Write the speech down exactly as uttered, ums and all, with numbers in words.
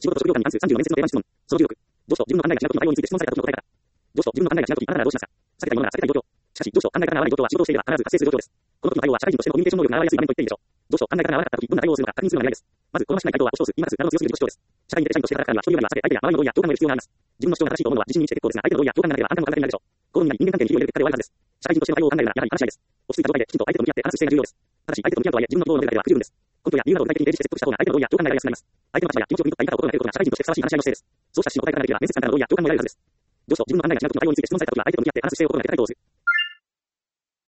仕事と職業観に関するさんじゅうの面接の定番質問。そのじゅうろく。上司と自分の考えが違う時の対応について質問された時の答え方。上司と自分の考えが違う時、あなたならどうしますか？避けたいものなら避けたい状況。しかし、上司と考え方が合わない状況は仕事をしていれば必ず発生する状況です。この時の対応は社会人としてのコミュニケーション能力が現れやすい場面と言っていいでしょう。上司と考え方が合わなかった時、どんな対応をするのか確認するのが狙いです。まず、好ましくない回答は押し通す、言い訳す、などの強すぎる主張です。社会人で社員として働くからには、人よりはさて相手や周りの同意や共感の必要があります。自分の主張が正しいと思うのは自信に満ちて結構ですが、相手の同意や共感がなければあなたも考えていないでしょう。好みなり人間関係に火を入れる結果で終わるはずです。社会人としての対応を考えるならやはり話し合いです。落ち着いた状態できちんと相手と向き合って話す姿勢が重要です。ただし、相手と向き合うとはいえ、自分の都合の出方では不十分です。根拠や理由などを具体的に提示して説得した方が相手の同意や共感が得られやすくなります。相手の立場や気持ちを汲み取った言い方を心がけることが社会人としてふさわしい話し合いの姿勢です。そうした趣旨の答え方ができれば面接官からの同意や共感も得られるはずです。上司と自分の考えが違う時の対応について質問された時は相手と向き合って話す姿勢を心がけた回答をする。